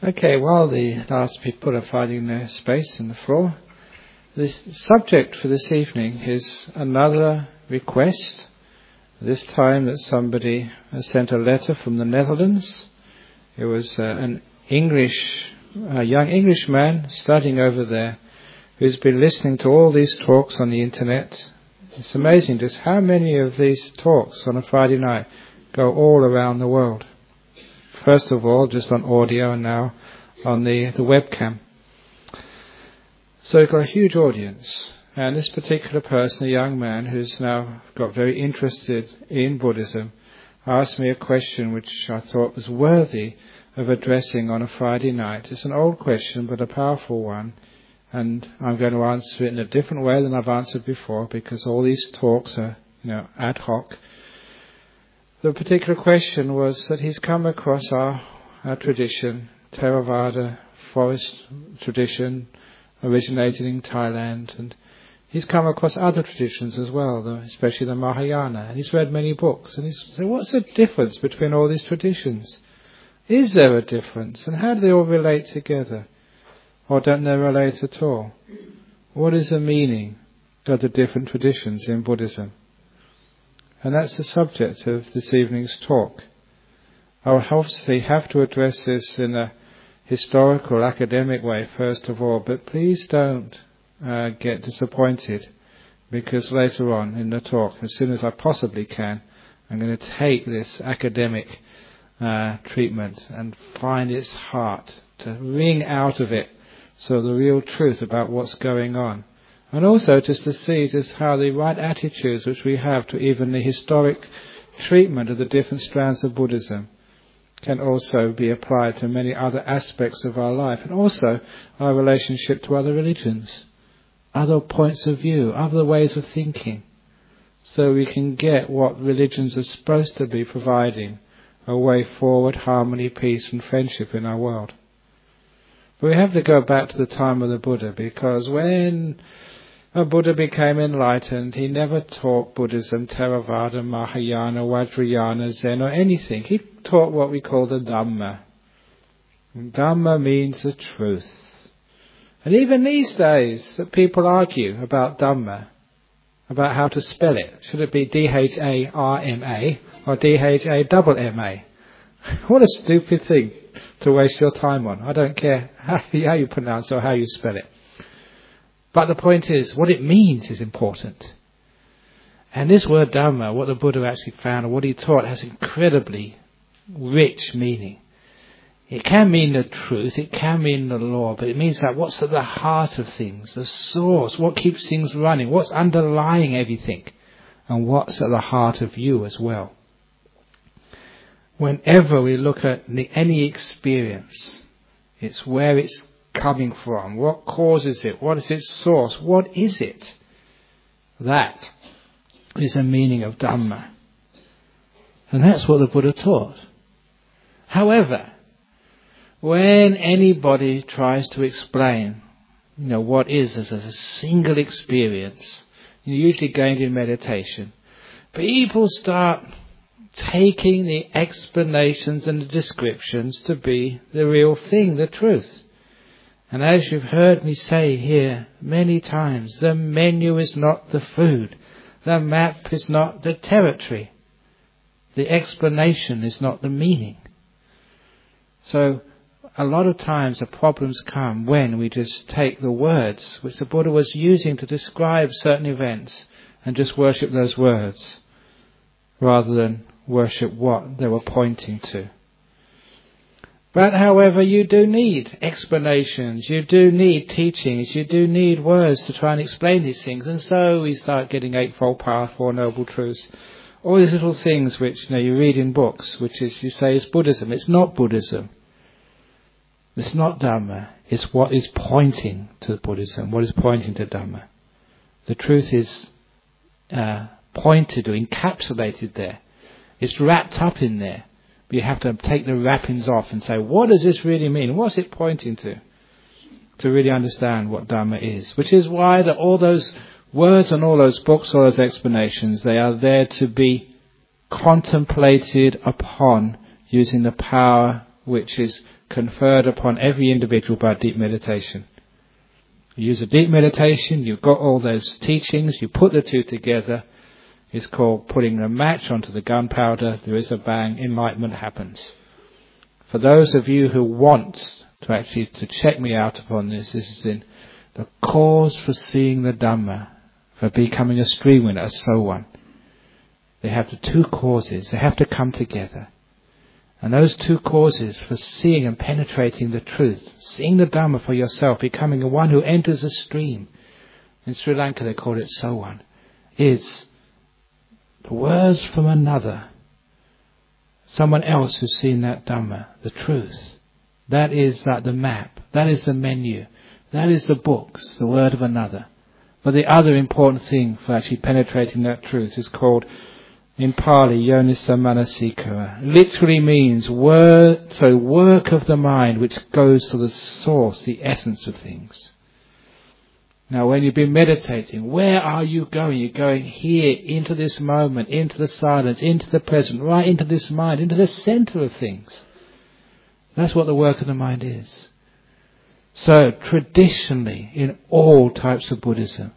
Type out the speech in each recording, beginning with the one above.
Okay, while the last people are finding their space in the floor, the subject for this evening is another request. This time that somebody has sent a letter from the Netherlands. It was a young English man studying over there who's been listening to all these talks on the internet. It's amazing just how many of these talks on a Friday night go all around the world. First of all, just on audio, and now on the webcam. So we've got a huge audience. And this particular person, a young man who's now got very interested in Buddhism, asked me a question which I thought was worthy of addressing on a Friday night. It's an old question, but a powerful one. And I'm going to answer it in a different way than I've answered before, because all these talks are, ad hoc. The particular question was that he's come across our tradition, Theravada forest tradition, originated in Thailand, and he's come across other traditions as well, especially the Mahayana, and he's read many books, and he's said, what's the difference between all these traditions? Is there a difference, and how do they all relate together? Or don't they relate at all? What is the meaning of the different traditions in Buddhism? And that's the subject of this evening's talk. I will obviously have to address this in a historical, academic way first of all, but please don't get disappointed, because later on in the talk, as soon as I possibly can, I'm going to take this academic treatment and find its heart, to wring out of it so the real truth about what's going on. And also just to see just how the right attitudes which we have to even the historic treatment of the different strands of Buddhism can also be applied to many other aspects of our life, and also our relationship to other religions, other points of view, other ways of thinking, so we can get what religions are supposed to be providing, a way forward, harmony, peace and friendship in our world. But we have to go back to the time of the Buddha, because when a Buddha became enlightened, he never taught Buddhism, Theravada, Mahayana, Vajrayana, Zen or anything. He taught what we call the Dhamma. And Dhamma means the truth. And even these days, that people argue about Dhamma, about how to spell it. Should it be D-H-A-R-M-A or D-H-A-M-M-A? What a stupid thing to waste your time on. I don't care how you pronounce it or how you spell it. But the point is, what it means is important. And this word Dhamma, what the Buddha actually found, and what he taught, has incredibly rich meaning. It can mean the truth, it can mean the law, but it means that what's at the heart of things, the source, what keeps things running, what's underlying everything, and what's at the heart of you as well. Whenever we look at any experience, it's where it's coming from, what causes it, what is its source, what is it? That is the meaning of Dhamma. And that's what the Buddha taught. However, when anybody tries to explain, what is as a single experience, usually gained in meditation, people start taking the explanations and the descriptions to be the real thing, the truth. And as you've heard me say here many times, the menu is not the food. The map is not the territory. The explanation is not the meaning. So a lot of times the problems come when we just take the words which the Buddha was using to describe certain events and just worship those words rather than worship what they were pointing to. But however, you do need explanations, you do need teachings, you do need words to try and explain these things. And so we start getting Eightfold Path, Four Noble Truths, all these little things which you read in books, which is, you say, is Buddhism. It's not Buddhism. It's not Dhamma. It's what is pointing to Buddhism, what is pointing to Dhamma. The truth is pointed or encapsulated there. It's wrapped up in there. But you have to take the wrappings off and say, what does this really mean? What's it pointing to really understand what Dhamma is. Which is why all those words and all those books, all those explanations, they are there to be contemplated upon using the power which is conferred upon every individual by deep meditation. You use a deep meditation, you've got all those teachings, you put the two together. It's called putting a match onto the gunpowder. There is a bang, enlightenment happens. For those of you who want to check me out upon this is in the cause for seeing the Dhamma, for becoming a stream winner, a so one. They have the two causes, they have to come together. And those two causes for seeing and penetrating the truth, seeing the Dhamma for yourself, becoming a one who enters a stream. In Sri Lanka they call it so one, is the words from another. Someone else who's seen that Dhamma, the truth. That is like the map. That is the menu. That is the books, the word of another. But the other important thing for actually penetrating that truth is called, in Pali, Yonisa Manasikara. Literally means work of the mind which goes to the source, the essence of things. Now when you've been meditating, where are you going? You're going here, into this moment, into the silence, into the present, right into this mind, into the center of things. That's what the work of the mind is. So traditionally, in all types of Buddhism,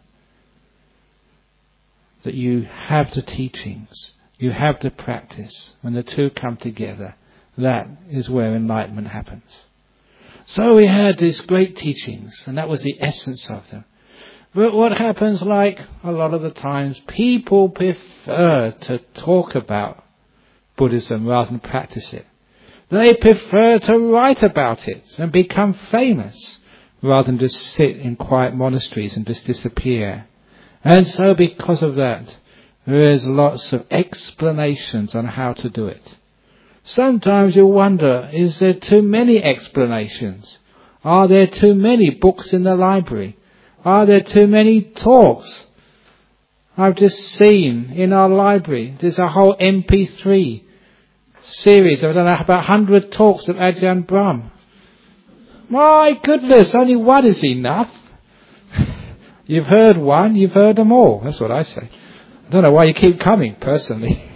that you have the teachings, you have the practice. When the two come together, that is where enlightenment happens. So we had these great teachings, and that was the essence of them. But what happens, like a lot of the times, people prefer to talk about Buddhism rather than practice it. They prefer to write about it and become famous rather than just sit in quiet monasteries and just disappear. And so because of that, there is lots of explanations on how to do it. Sometimes you wonder, is there too many explanations? Are there too many books in the library? Are there too many talks? I've just seen in our library, there's a whole MP3 series of, I don't know, about 100 talks of Ajahn Brahm. My goodness, only one is enough. You've heard one, you've heard them all. That's what I say. I don't know why you keep coming, personally.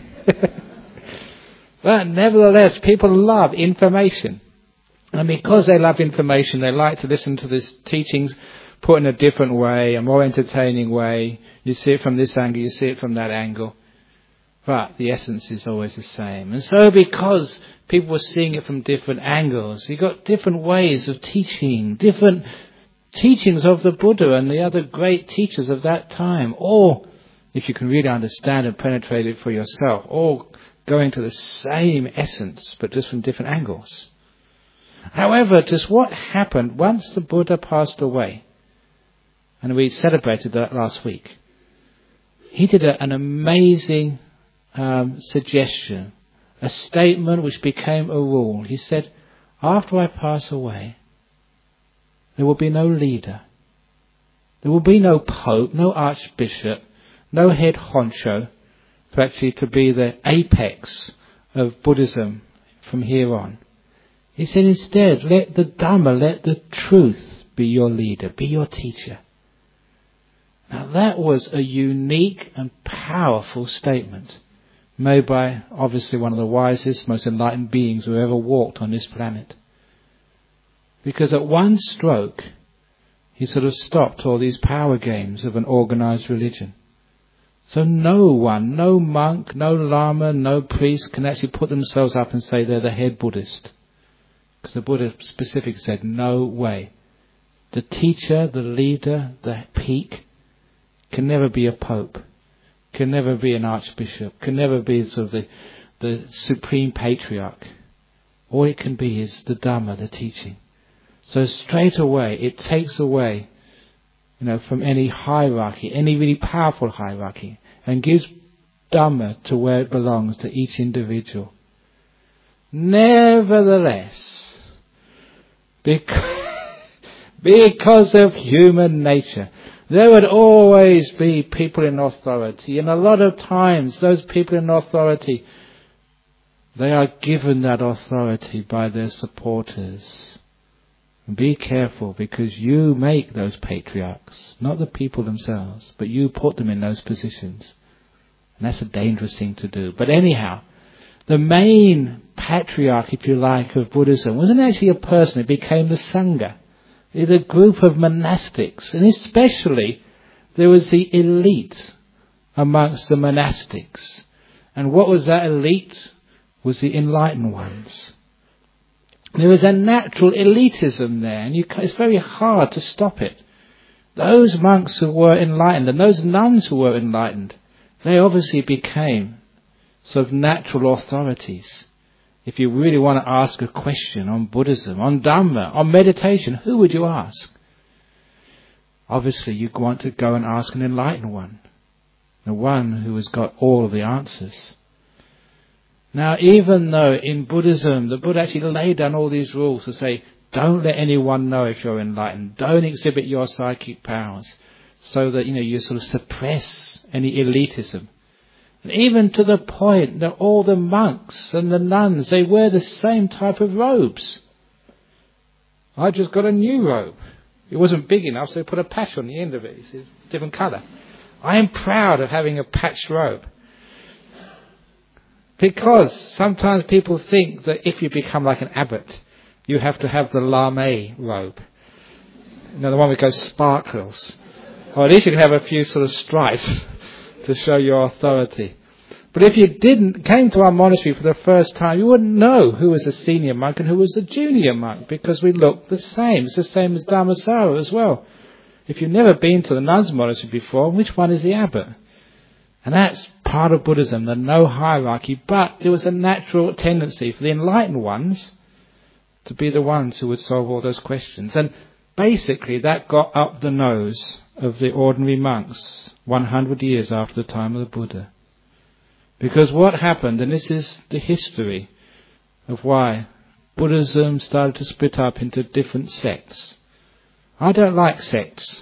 But nevertheless, people love information. And because they love information, they like to listen to these teachings put in a different way, a more entertaining way. You see it from this angle, you see it from that angle. But the essence is always the same. And so because people were seeing it from different angles, you got different ways of teaching, different teachings of the Buddha and the other great teachers of that time, or if you can really understand and penetrate it for yourself, or going to the same essence but just from different angles. However, just what happened once the Buddha passed away, and we celebrated that last week, he did an amazing suggestion, a statement which became a rule. He said, after I pass away, there will be no leader. There will be no pope, no archbishop, no head honcho for actually to be the apex of Buddhism from here on. He said instead, let the Dhamma, let the truth be your leader, be your teacher. Now that was a unique and powerful statement made by obviously one of the wisest, most enlightened beings who ever walked on this planet. Because at one stroke, he sort of stopped all these power games of an organized religion. So no one, no monk, no lama, no priest can actually put themselves up and say they're the head Buddhist. Because the Buddha specifically said, no way. The teacher, the leader, the peak can never be a pope, can never be an archbishop, can never be sort of the supreme patriarch. All it can be is the Dhamma, the teaching. So straight away, it takes away, from any hierarchy, any really powerful hierarchy, and gives Dhamma to where it belongs, to each individual. Nevertheless, because of human nature, there would always be people in authority, and a lot of times those people in authority, they are given that authority by their supporters. Be careful, because you make those patriarchs, not the people themselves, but you put them in those positions. And that's a dangerous thing to do. But anyhow, the main patriarch, if you like, of Buddhism wasn't actually a person. It became the Sangha. It was a group of monastics. And especially, there was the elite amongst the monastics. And what was that elite? Was the enlightened ones. There was a natural elitism there, and it's very hard to stop it. Those monks who were enlightened, and those nuns who were enlightened, they obviously became sort of natural authorities. If you really want to ask a question on Buddhism, on Dhamma, on meditation, who would you ask? Obviously, you want to go and ask an enlightened one, the one who has got all of the answers. Now, even though in Buddhism, the Buddha actually laid down all these rules to say, don't let anyone know if you're enlightened. Don't exhibit your psychic powers, so that, you sort of suppress any elitism. And even to the point that all the monks and the nuns, they wear the same type of robes. I just got a new robe. It wasn't big enough, so they put a patch on the end of it. It's a different colour. I am proud of having a patched robe. Because sometimes people think that if you become like an abbot, you have to have the lame robe. The one with those sparkles. Or at least you can have a few sort of stripes to show your authority. But if you came to our monastery for the first time, you wouldn't know who was a senior monk and who was a junior monk, because we look the same. It's the same as Dhammasara as well. If you've never been to the nuns' monastery before, which one is the abbot? And that's part of Buddhism, the no hierarchy. But there was a natural tendency for the enlightened ones to be the ones who would solve all those questions. And basically that got up the nose of the ordinary monks 100 years after the time of the Buddha. Because what happened, and this is the history of why Buddhism started to split up into different sects. I don't like sects.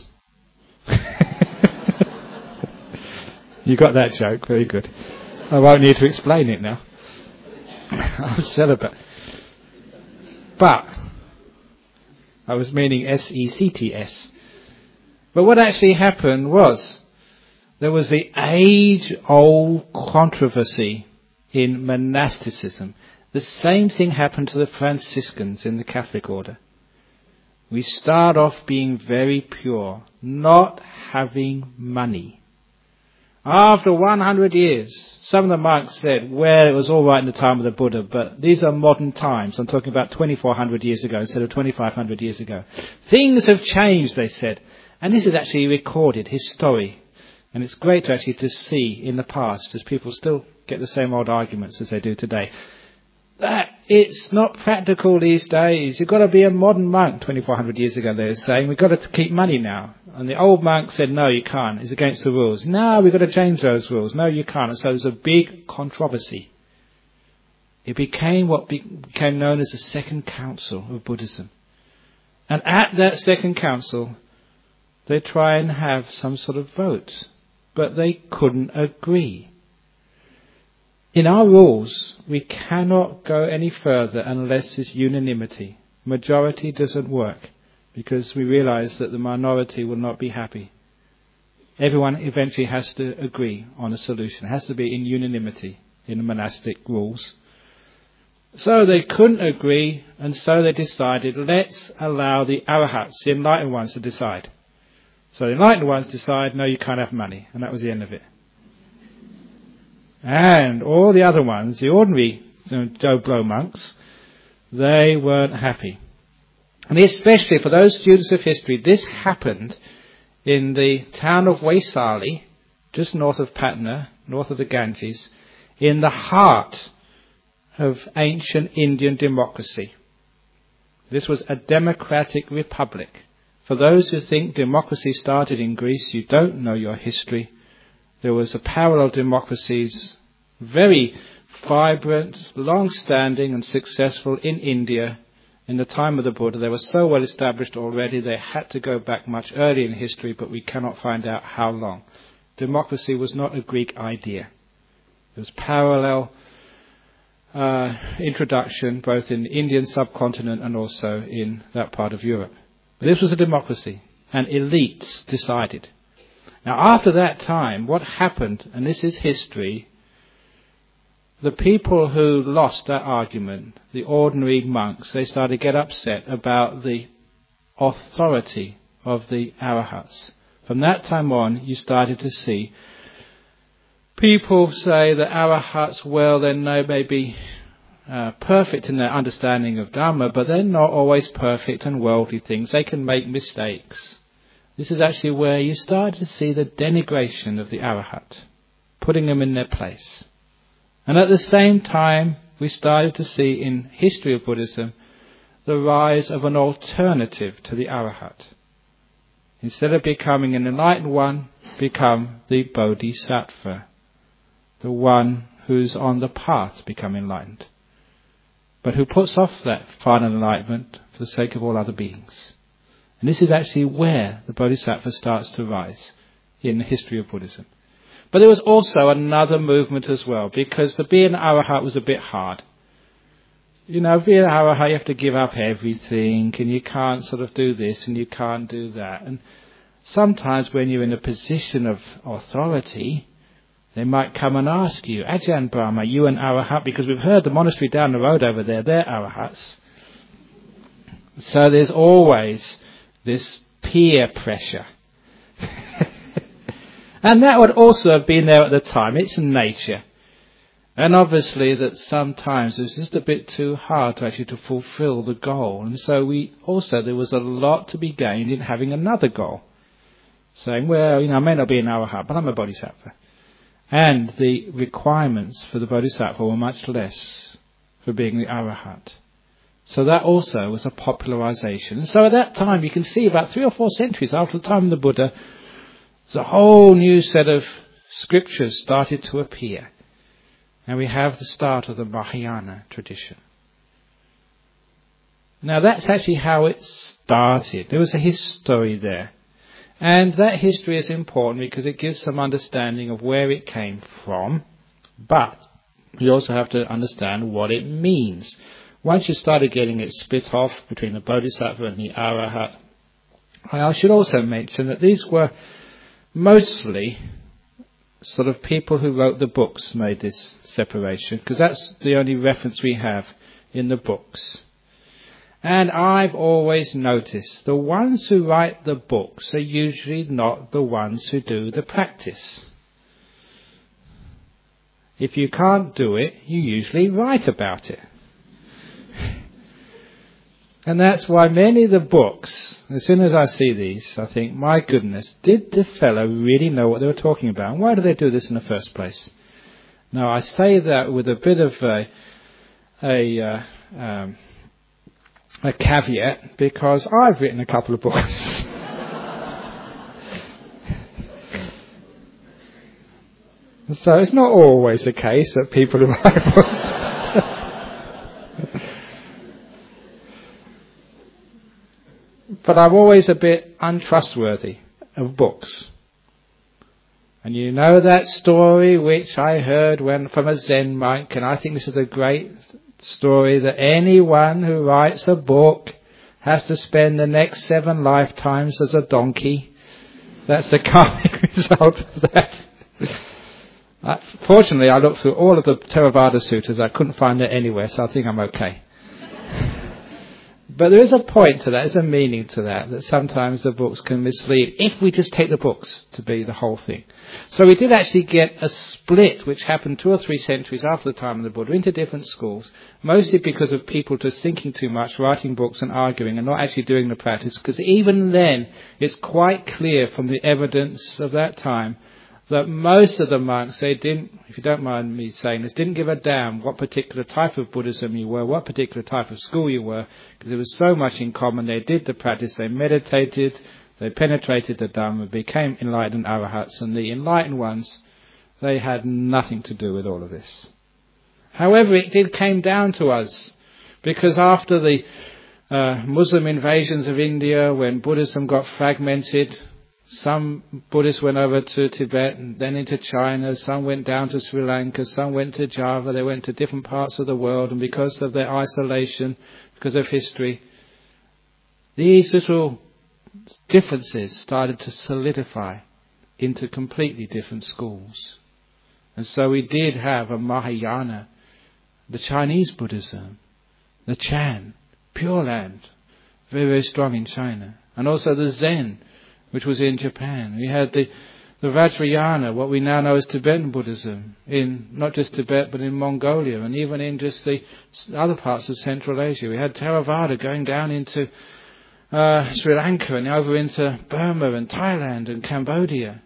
You got that joke, very good. I won't need to explain it now. I'm celibate. But, I was meaning S-E-C-T-S. But what actually happened was, there was the age-old controversy in monasticism. The same thing happened to the Franciscans in the Catholic order. We start off being very pure, not having money. After 100 years, some of the monks said, well, it was all right in the time of the Buddha, but these are modern times. I'm talking about 2,400 years ago instead of 2,500 years ago. Things have changed, they said. And this is actually recorded, his story. And it's great to actually to see in the past, as people still get the same old arguments as they do today, that it's not practical these days. You've got to be a modern monk. 2,400 years ago they were saying, we've got to keep money now. And the old monk said, no, you can't. It's against the rules. No, we've got to change those rules. No, you can't. And so there's a big controversy. It became what became known as the Second Council of Buddhism. And at that Second Council, they try and have some sort of vote. But they couldn't agree. In our rules, we cannot go any further unless there's unanimity. Majority doesn't work, because we realize that the minority will not be happy. Everyone eventually has to agree on a solution. It has to be in unanimity in the monastic rules. So they couldn't agree, and so they decided, let's allow the arahats, the enlightened ones, to decide. So the enlightened ones decide, no, you can't have money. And that was the end of it. And all the other ones, the ordinary Joe Blow monks, they weren't happy. And especially for those students of history, this happened in the town of Vaisali, just north of Patna, north of the Ganges, in the heart of ancient Indian democracy. This was a democratic republic. For those who think democracy started in Greece, you don't know your history. There was a parallel democracies, very vibrant, long-standing and successful in India in the time of the Buddha. They were so well established already, they had to go back much earlier in history, but we cannot find out how long. Democracy was not a Greek idea. There was parallel introduction both in the Indian subcontinent and also in that part of Europe. This was a democracy, and elites decided. Now, after that time, what happened, and this is history, the people who lost that argument, the ordinary monks, they started to get upset about the authority of the arahats. From that time on, you started to see people say that arahats, well, they may be perfect in their understanding of Dhamma, but they're not always perfect in worldly things. They can make mistakes. This is actually where you started to see the denigration of the arahat, putting them in their place. And at the same time, we started to see in history of Buddhism the rise of an alternative to the arahat. Instead of becoming an enlightened one, become the bodhisattva, the one who's on the path to become enlightened, but who puts off that final enlightenment for the sake of all other beings. And this is actually where the bodhisattva starts to rise in the history of Buddhism. But there was also another movement as well, because to be an arahat was a bit hard. You know, being an arahat, you have to give up everything, and you can't sort of do this, and you can't do that. And sometimes when you're in a position of authority, they might come and ask you, Ajahn Brahma, are you an arahat? Because we've heard the monastery down the road over there, they're arahats. So there's always this peer pressure. And that would also have been there at the time. It's nature. And obviously that sometimes it's just a bit too hard to fulfill the goal. And so there was a lot to be gained in having another goal. Saying, well, I may not be an arahat, but I'm a bodhisattva. And the requirements for the bodhisattva were much less for being the arahat. So that also was a popularization. And so at that time, you can see about 3 or 4 centuries after the time of the Buddha, a whole new set of scriptures started to appear. And we have the start of the Mahayana tradition. Now that's actually how it started. There was a history there. And that history is important because it gives some understanding of where it came from. But you also have to understand what it means. Once you started getting it split off between the bodhisattva and the arahat, I should also mention that these were mostly sort of people who wrote the books made this separation, because that's the only reference we have in the books. And I've always noticed the ones who write the books are usually not the ones who do the practice. If you can't do it, you usually write about it. And that's why many of the books, as soon as I see these, I think, my goodness, did the fellow really know what they were talking about? And why did they do this in the first place? Now, I say that with a bit of a caveat, because I've written a couple of books. So it's not always the case that people who write books... But I'm always a bit untrustworthy of books. And you know that story which I heard from a Zen monk, and I think this is a great story, that anyone who writes a book has to spend the next 7 lifetimes as a donkey. That's the karmic result of that. Fortunately, I looked through all of the Theravada sutras. I couldn't find it anywhere, so I think I'm okay. But there is a point to that, there's a meaning to that sometimes the books can mislead if we just take the books to be the whole thing. So we did actually get a split which happened 2 or 3 centuries after the time of the Buddha into different schools, mostly because of people just thinking too much, writing books and arguing and not actually doing the practice, because even then it's quite clear from the evidence of that time that most of the monks, they didn't, if you don't mind me saying this, didn't give a damn what particular type of Buddhism you were, what particular type of school you were, because there was so much in common. They did the practice, they meditated, they penetrated the Dhamma, became enlightened arahats, and the enlightened ones, they had nothing to do with all of this. However, it came down to us, because after the Muslim invasions of India, when Buddhism got fragmented, some Buddhists went over to Tibet and then into China, some went down to Sri Lanka, some went to Java, they went to different parts of the world, and because of their isolation, because of history, these little differences started to solidify into completely different schools. And so we did have a Mahayana, the Chinese Buddhism, the Chan, Pure Land, very, very strong in China. And also the Zen, which was in Japan. We had the Vajrayana, what we now know as Tibetan Buddhism, in not just Tibet but in Mongolia and even in just the other parts of Central Asia. We had Theravada going down into Sri Lanka and over into Burma and Thailand and Cambodia.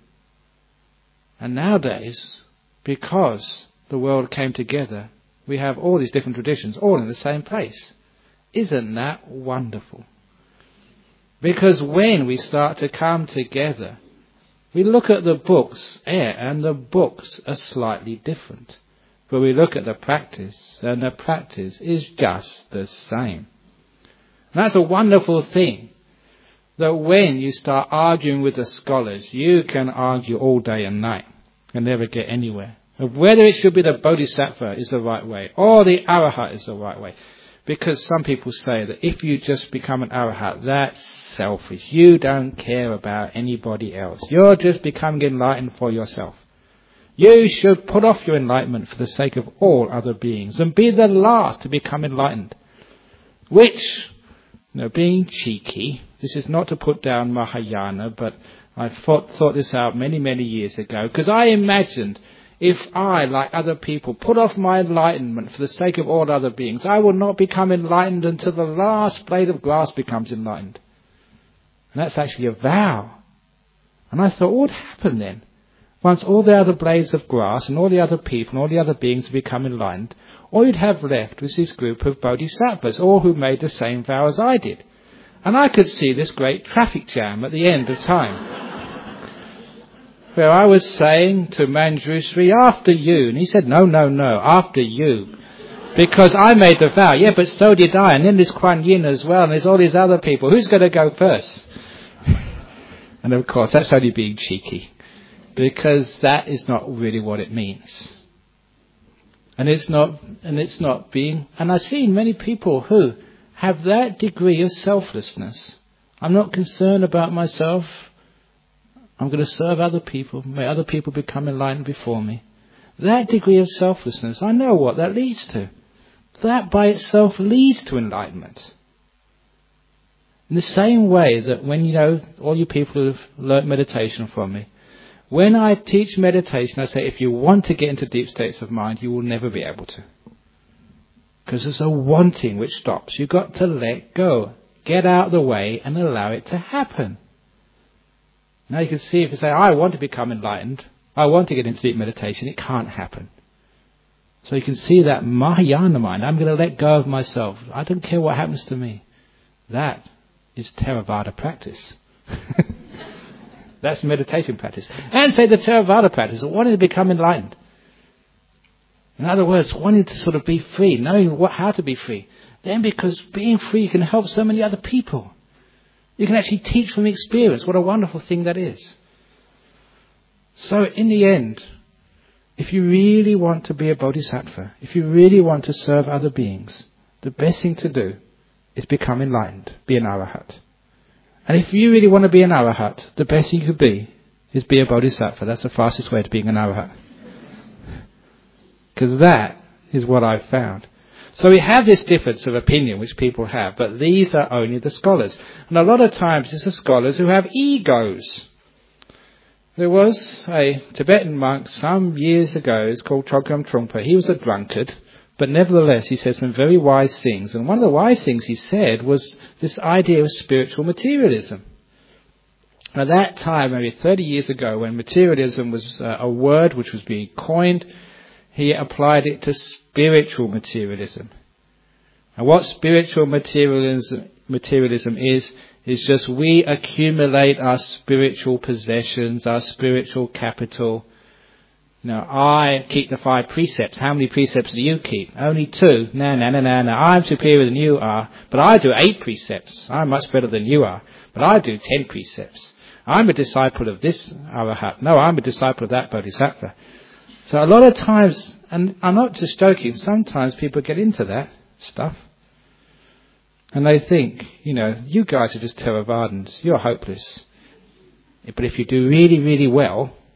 And nowadays, because the world came together, we have all these different traditions all in the same place. Isn't that wonderful? Because when we start to come together, we look at the books and the books are slightly different. But we look at the practice and the practice is just the same. And that's a wonderful thing. That when you start arguing with the scholars, you can argue all day and night and never get anywhere. Of whether it should be the Bodhisattva is the right way or the Arahat is the right way. Because some people say that if you just become an Arahat, that's selfish. You don't care about anybody else. You're just becoming enlightened for yourself. You should put off your enlightenment for the sake of all other beings and be the last to become enlightened. Which, being cheeky, this is not to put down Mahayana, but I thought this out many, many years ago, because I imagined if I, like other people, put off my enlightenment for the sake of all other beings, I will not become enlightened until the last blade of grass becomes enlightened. And that's actually a vow. And I thought, what would happen then? Once all the other blades of grass and all the other people and all the other beings become enlightened, all you'd have left was this group of bodhisattvas, all who made the same vow as I did. And I could see this great traffic jam at the end of time. Where I was saying to Manjushri, after you. And he said, no, after you. Because I made the vow. Yeah, but so did I. And then there's Kuan Yin as well. And there's all these other people. Who's going to go first? And of course, that's only being cheeky. Because that is not really what it means. And it's not being... And I've seen many people who have that degree of selflessness. I'm not concerned about myself. I'm going to serve other people. May other people become enlightened before me. That degree of selflessness, I know what that leads to. That by itself leads to enlightenment. In the same way that when, all you people who have learnt meditation from me, when I teach meditation, I say, if you want to get into deep states of mind, you will never be able to. Because there's a wanting which stops. You've got to let go. Get out of the way and allow it to happen. Now you can see if you say, I want to become enlightened, I want to get into deep meditation, it can't happen. So you can see that Mahayana mind, I'm going to let go of myself. I don't care what happens to me. That is Theravada practice. That's meditation practice. And say the Theravada practice, wanting to become enlightened. In other words, wanting to sort of be free, knowing how to be free. Then because being free can help so many other people. You can actually teach from experience. What a wonderful thing that is. So in the end, if you really want to be a bodhisattva, if you really want to serve other beings, the best thing to do is become enlightened, be an arahat. And if you really want to be an arahat, the best thing you could be is be a bodhisattva. That's the fastest way to being an arahat. Because that is what I've found. So we have this difference of opinion which people have, but these are only the scholars. And a lot of times it's the scholars who have egos. There was a Tibetan monk some years ago, it's called Chogyam Trungpa. He was a drunkard, but nevertheless he said some very wise things. And one of the wise things he said was this idea of spiritual materialism. At that time, maybe 30 years ago, when materialism was a word which was being coined, he applied it to spiritual materialism. And what spiritual materialism is just we accumulate our spiritual possessions, our spiritual capital. I keep the 5 precepts. How many precepts do you keep? Only 2. No. I'm superior than you are, but I do 8 precepts. I'm much better than you are, but I do 10 precepts. I'm a disciple of this arahat. No, I'm a disciple of that bodhisattva. So a lot of times, and I'm not just joking, sometimes people get into that stuff. And they think, you guys are just Theravadins, you're hopeless. But if you do really, really well,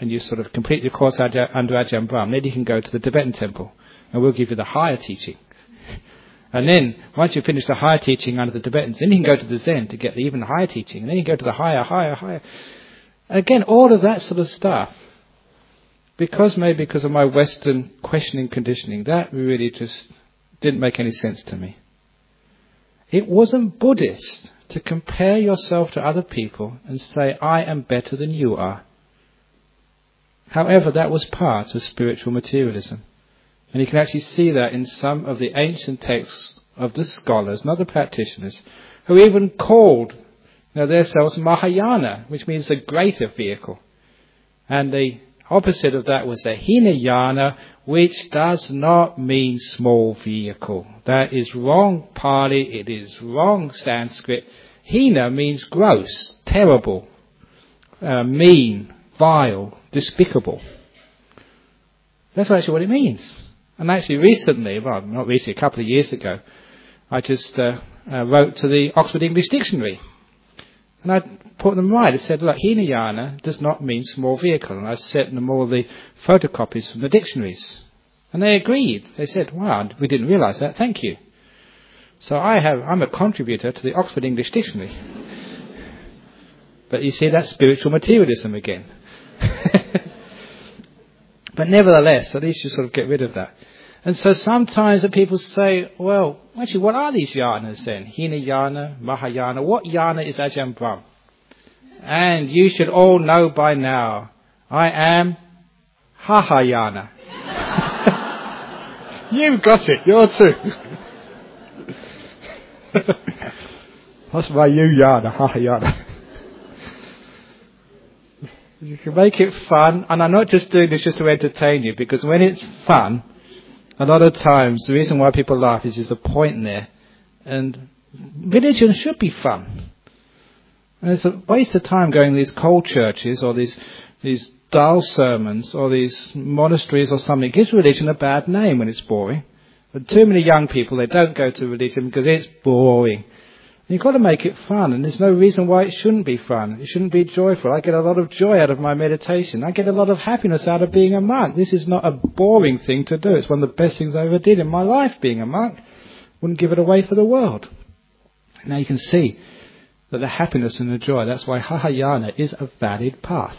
and you sort of complete your course under Ajahn Brahm, then you can go to the Tibetan temple, and we'll give you the higher teaching. And then, once you finish the higher teaching under the Tibetans, then you can go to the Zen to get the even higher teaching, and then you go to the higher. Again, all of that sort of stuff, because of my Western questioning conditioning, that really just didn't make any sense to me. It wasn't Buddhist to compare yourself to other people and say, I am better than you are. However, that was part of spiritual materialism. And you can actually see that in some of the ancient texts of the scholars, not the practitioners, who even called themselves Mahayana, which means a greater vehicle. And the opposite of that was the Hinayana, which does not mean small vehicle. That is wrong Pali, it is wrong Sanskrit. Hina means gross, terrible, mean, vile, despicable. That's actually what it means. And actually recently, well, not recently, a couple of years ago, I just wrote to the Oxford English Dictionary. And I put them right. It said, look, Hinayana does not mean small vehicle. And I sent them all the photocopies from the dictionaries. And they agreed. They said, wow, we didn't realise that. Thank you. So I'm a contributor to the Oxford English Dictionary. But you see, that's spiritual materialism again. But nevertheless, at least you sort of get rid of that. And so sometimes people say, well, actually, what are these yanas then? Hinayana, Mahayana. What yana is Ajahn Brahm? And you should all know by now, I am Hahayana. You've got it, you're too. What's my you yana, Hahayana? You can make it fun, and I'm not just doing this just to entertain you, because when it's fun, a lot of times the reason why people laugh is there's a point in there, and religion should be fun. And it's a waste of time going to these cold churches or these dull sermons or these monasteries or something. It gives religion a bad name when it's boring. But too many young people, they don't go to religion because it's boring. You've got to make it fun, and there's no reason why it shouldn't be fun. It shouldn't be joyful. I get a lot of joy out of my meditation. I get a lot of happiness out of being a monk. This is not a boring thing to do. It's one of the best things I ever did in my life, being a monk. Wouldn't give it away for the world. Now you can see that the happiness and the joy, that's why Hahayana is a valid path.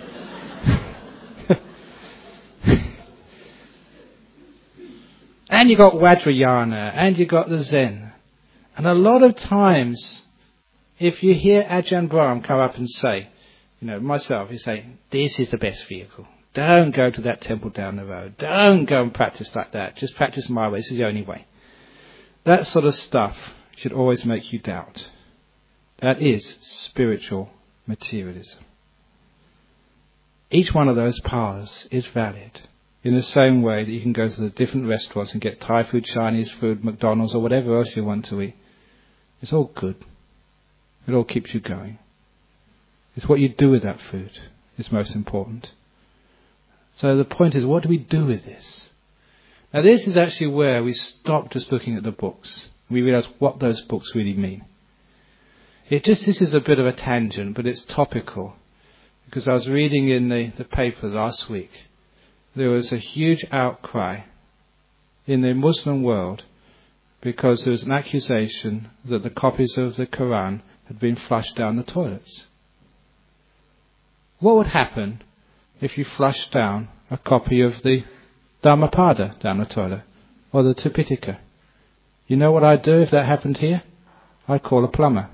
And you got Vajrayana, and you got the Zen. And a lot of times, if you hear Ajahn Brahm come up and say, myself, you say, this is the best vehicle. Don't go to that temple down the road. Don't go and practice like that. Just practice my way. This is the only way. That sort of stuff should always make you doubt. That is spiritual materialism. Each one of those paths is valid. In the same way that you can go to the different restaurants and get Thai food, Chinese food, McDonald's or whatever else you want to eat. It's all good. It all keeps you going. It's what you do with that food is most important. So the point is, what do we do with this? Now this is actually where we stop just looking at the books. We realise what those books really mean. This is a bit of a tangent, but it's topical. Because I was reading in the paper last week, there was a huge outcry in the Muslim world because there was an accusation that the copies of the Quran had been flushed down the toilets. What would happen if you flushed down a copy of the Dhammapada down the toilet or the Tipitaka? You know what I'd do if that happened here? I'd call a plumber.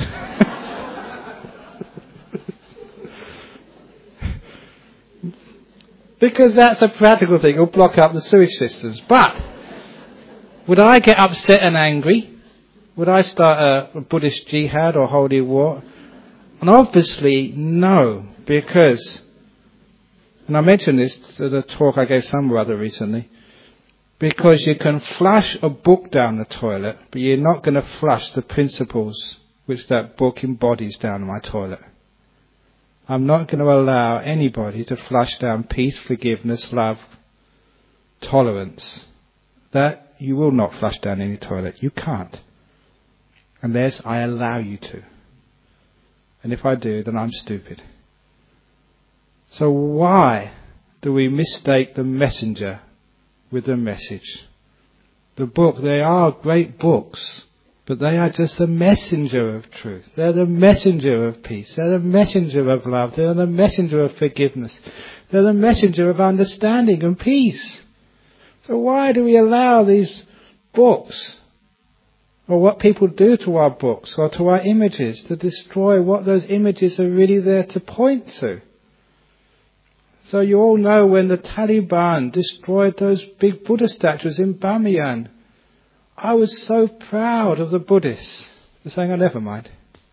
Because that's a practical thing. It'll block up the sewage systems. But would I get upset and angry? Would I start a Buddhist jihad or holy war? And obviously, no. Because, and I mentioned this at a talk I gave somewhere other recently, because you can flush a book down the toilet, but you're not going to flush the principles which that book embodies down my toilet. I'm not going to allow anybody to flush down peace, forgiveness, love, tolerance. That you will not flush down any toilet. You can't. Unless I allow you to. And if I do, then I'm stupid. So why do we mistake the messenger with the message? The book, they are great books, but they are just the messenger of truth. They're the messenger of peace. They're the messenger of love. They're the messenger of forgiveness. They're the messenger of understanding and peace. So why do we allow these books, or what people do to our books or to our images, to destroy what those images are really there to point to? So you all know when the Taliban destroyed those big Buddha statues in Bamiyan, I was so proud of the Buddhists. They're saying, oh, never mind.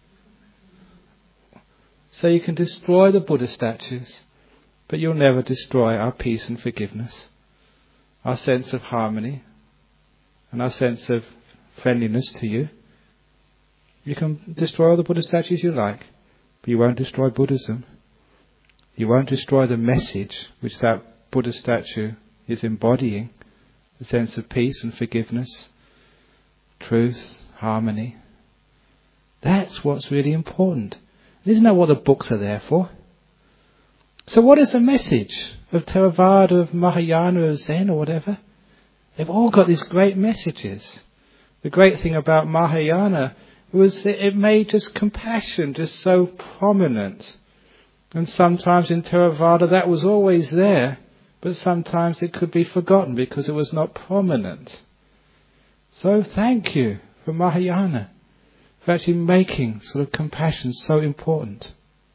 So you can destroy the Buddha statues, but you'll never destroy our peace and forgiveness, our sense of harmony, and our sense of friendliness to you. You can destroy all the Buddha statues you like, but you won't destroy Buddhism. You won't destroy the message which that Buddha statue is embodying, the sense of peace and forgiveness, truth, harmony. That's what's really important. Isn't that what the books are there for? So what is the message of Theravada, of Mahayana, of Zen or whatever? They've all got these great messages. The great thing about Mahayana was that it made just compassion just so prominent. And sometimes in Theravada that was always there, but sometimes it could be forgotten because it was not prominent. So thank you for Mahayana, for actually making sort of compassion so important.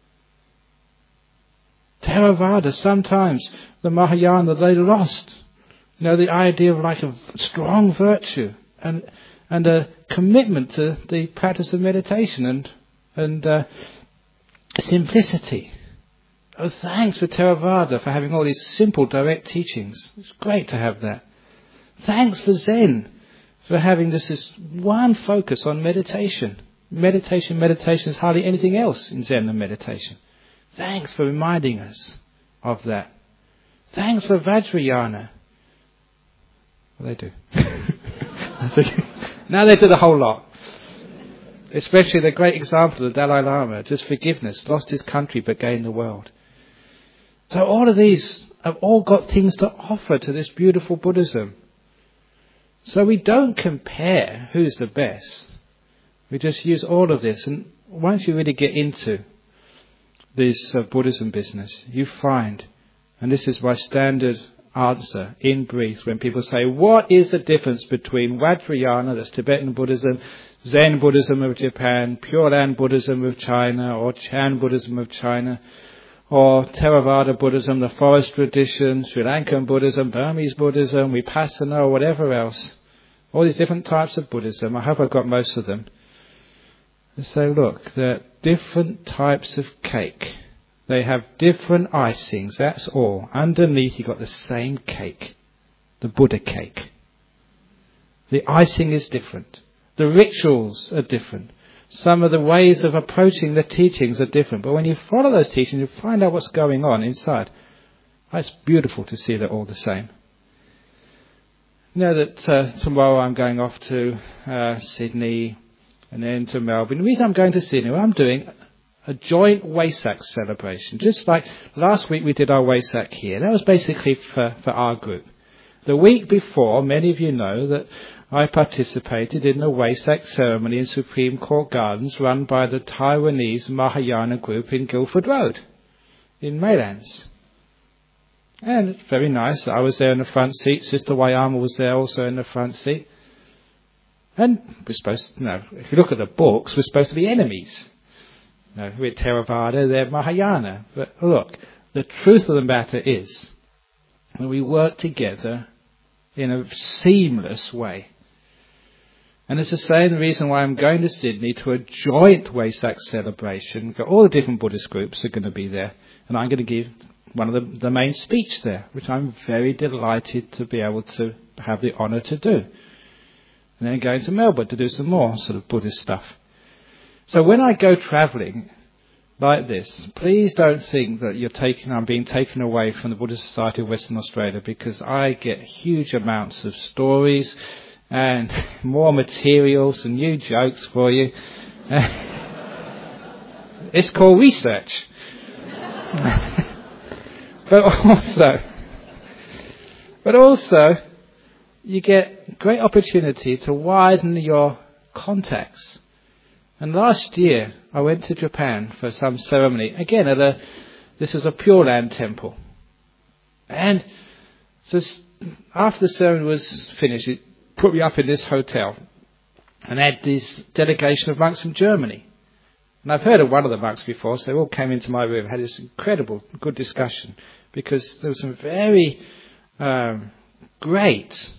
Theravada, sometimes the Mahayana, they lost, the idea of like a strong virtue and a commitment to the practice of meditation and simplicity. Oh, thanks for Theravada for having all these simple, direct teachings. It's great to have that. Thanks for Zen for having this one focus on meditation. Meditation is hardly anything else in Zen than meditation. Thanks for reminding us of that. Thanks for Vajrayana. Well, they do. Now they do the whole lot. Especially the great example of the Dalai Lama, just forgiveness, lost his country but gained the world. So all of these have all got things to offer to this beautiful Buddhism. So we don't compare who's the best. We just use all of this. And once you really get into this Buddhism business, you find, and this is my standard answer in brief, when people say, what is the difference between Vajrayana, that's Tibetan Buddhism, Zen Buddhism of Japan, Pure Land Buddhism of China, or Chan Buddhism of China, or Theravada Buddhism, the forest tradition, Sri Lankan Buddhism, Burmese Buddhism, Vipassana, or whatever else. All these different types of Buddhism. I hope I've got most of them. They say, look, they're different types of cake. They have different icings, that's all. Underneath you've got the same cake, the Buddha cake. The icing is different. The rituals are different. Some of the ways of approaching the teachings are different. But when you follow those teachings, you find out what's going on inside. It's beautiful to see they're all the same. You know that tomorrow I'm going off to Sydney and then to Melbourne. The reason I'm going to Sydney, I'm doing a joint Wesak celebration. Just like last week we did our Wesak here. That was basically for our group. The week before, many of you know that I participated in a Wesak ceremony in Supreme Court Gardens run by the Taiwanese Mahayana group in Guildford Road in Maylands. And it's very nice. I was there in the front seat. Sister Wayama was there also in the front seat. And we're supposed to, if you look at the books, we're supposed to be enemies. We're Theravada, they're Mahayana. But look, the truth of the matter is that we work together in a seamless way. And it's the same reason why I'm going to Sydney to a joint Wesak celebration. All the different Buddhist groups are going to be there. And I'm going to give one of the main speech there, which I'm very delighted to be able to have the honour to do. And then going to Melbourne to do some more sort of Buddhist stuff. So when I go travelling like this, please don't think that I'm being taken away from the Buddhist Society of Western Australia, because I get huge amounts of stories and more materials and new jokes for you. It's called research. But also, you get great opportunity to widen your contacts. And last year, I went to Japan for some ceremony. Again, this was a Pure Land temple. And so after the ceremony was finished, it put me up in this hotel. And had this delegation of monks from Germany. And I've heard of one of the monks before, so they all came into my room, had this incredible, good discussion. Because there were some very great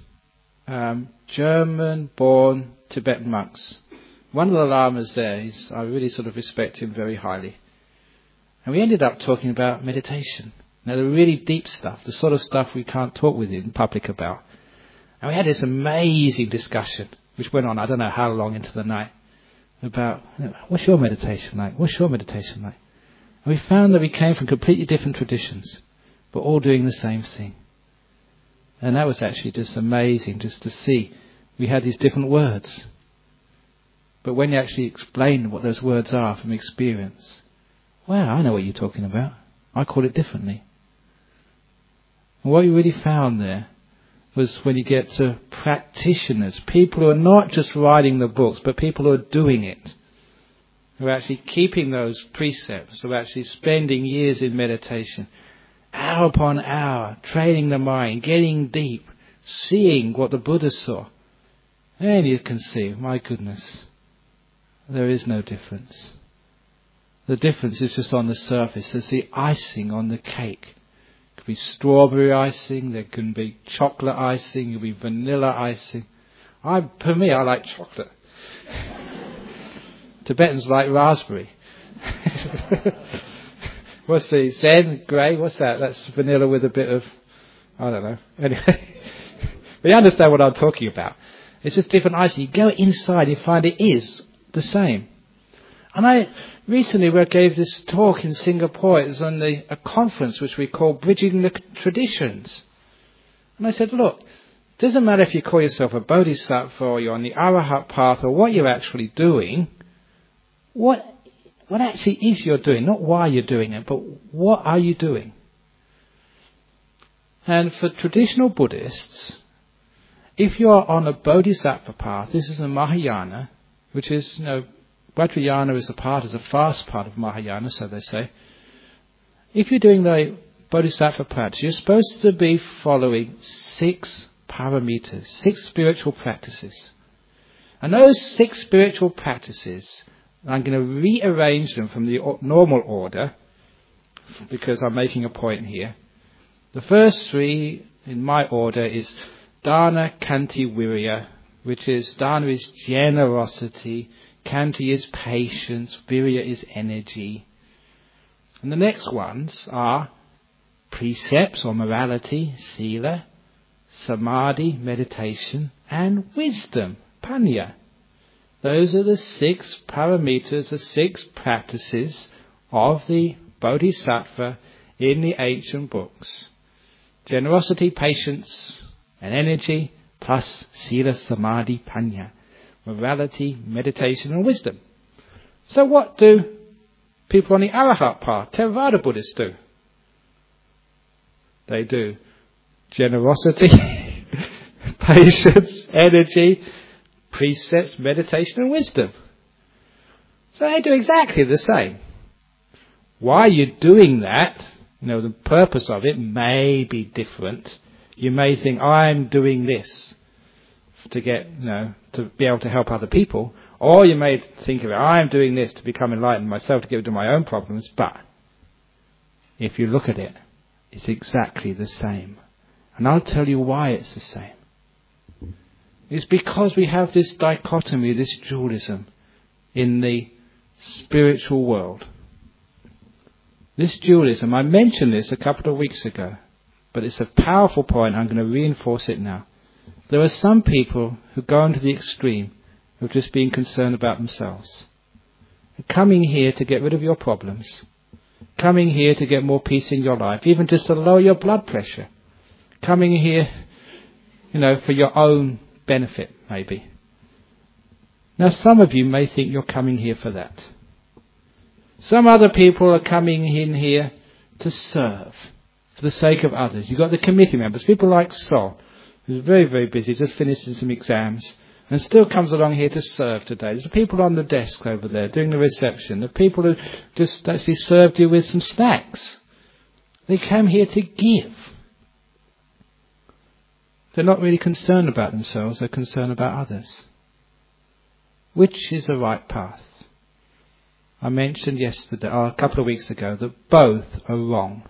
German-born Tibetan monks. One of the lamas there, I really sort of respect him very highly. And we ended up talking about meditation. Now, the really deep stuff, the sort of stuff we can't talk with in public about. And we had this amazing discussion, which went on, I don't know how long into the night, about, what's your meditation like? What's your meditation like? And we found that we came from completely different traditions, but all doing the same thing. And that was actually just amazing, just to see. We had these different words. But when you actually explain what those words are from experience, well, I know what you're talking about. I call it differently. And what you really found there was when you get to practitioners, people who are not just writing the books, but people who are doing it, who are actually keeping those precepts, who are actually spending years in meditation, hour upon hour, training the mind, getting deep, seeing what the Buddha saw. And you can see, my goodness, there is no difference. The difference is just on the surface. There's the icing on the cake. It could be strawberry icing, there can be chocolate icing, it could be vanilla icing. For me, I like chocolate. Tibetans like raspberry. What's the Zen grey? What's that? That's vanilla with a bit of, I don't know. Anyway, but you understand what I'm talking about. It's just different icing. You go inside, you find it is the same. And I recently gave this talk in Singapore. It was on a conference which we call Bridging the Traditions. And I said, look, it doesn't matter if you call yourself a bodhisattva or you're on the Arahat path or what you're actually doing. What actually is you're doing? Not why you're doing it, but what are you doing? And for traditional Buddhists, if you're on a bodhisattva path, this is a Mahayana, which is, Vajrayana is a fast part of Mahayana, so they say. If you're doing the bodhisattva practice, you're supposed to be following 6 parameters, 6 spiritual practices. And those 6 spiritual practices, I'm going to rearrange them from the normal order, because I'm making a point here. The first 3 in my order is Dana, Kanti, Virya, which is, Dana is generosity, Kanti is patience, Virya is energy. And the next ones are precepts or morality, Sila, Samadhi, meditation, and wisdom, Panya. Those are the 6 parameters, the 6 practices of the Bodhisattva in the ancient books. Generosity, patience, and energy, plus Sila, Samadhi, Panya. Morality, meditation, and wisdom. So what do people on the Arahat path, Theravada Buddhists, do? They do generosity, patience, energy, precepts, meditation, and wisdom. So they do exactly the same. Why you're doing that, the purpose of it may be different. You may think, I'm doing this to get, to be able to help other people. Or you may think of it, I'm doing this to become enlightened myself, to get rid of my own problems. But if you look at it, it's exactly the same. And I'll tell you why it's the same. It's because we have this dichotomy, this dualism in the spiritual world. This dualism, I mentioned this a couple of weeks ago, but it's a powerful point. I'm going to reinforce it now. There are some people who go into the extreme of just being concerned about themselves. Coming here to get rid of your problems. Coming here to get more peace in your life, even just to lower your blood pressure. Coming here, for your own benefit, maybe. Now, some of you may think you're coming here for that. Some other people are coming in here to serve. for the sake of others. You've got the committee members, people like Sol, who's very, very busy, just finishing some exams, and still comes along here to serve today. There's the people on the desk over there doing the reception, the people who just actually served you with some snacks. They came here to give. They're not really concerned about themselves, they're concerned about others. Which is the right path? I mentioned yesterday, or a couple of weeks ago, that both are wrong.